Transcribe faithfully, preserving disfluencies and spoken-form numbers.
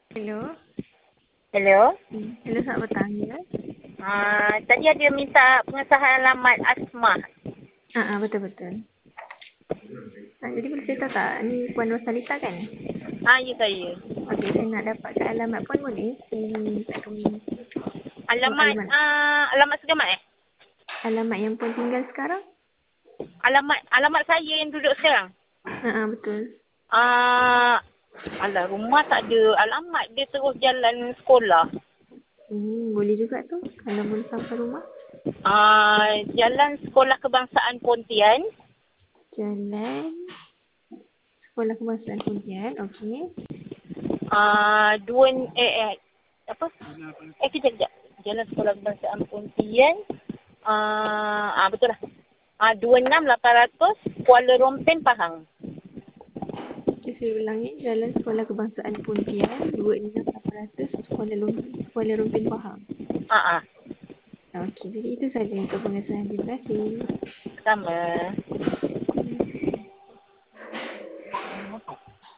Hello. Hello. Hmm. Hello, selamat petang ya. Uh, tadi ada minta pengesahan alamat Asma. Ah, ah, betul-betul. Ah, jadi boleh cerita tak? Ni Puan Rosalita kan? Ah, ya saya. Okey, saya nak dapatkan alamat Puan boleh? Hmm, um, Alamat alamat, uh, alamat segamat eh? alamat yang Puan tinggal sekarang? Alamat alamat saya yang duduk sekarang. Ah, ah, betul. Ah, uh, alah rumah tak ada alamat, dia terus jalan sekolah. Hmm, boleh juga tu kalau boleh sampai rumah. Ah, uh, jalan Sekolah Kebangsaan Pontian. Jalan Sekolah Kebangsaan Pontian, okey. Ah, uh, dua eh, eh apa? Eh kejap kejap. Jalan Sekolah Kebangsaan Pontian. Ah, uh, ah betul lah. Ah, uh, dua enam lapan ratus Kuala Rompin, Pahang. Okay, saya ulangi. Jalan Sekolah Kebangsaan Pontian, dua enam lapan ratus Kuala Lumpur, Kuala Lumpur, Pahang. Ah, uh, ah. Uh. Okey, jadi itu saja untuk pengesahan. Terima kasih. Sama.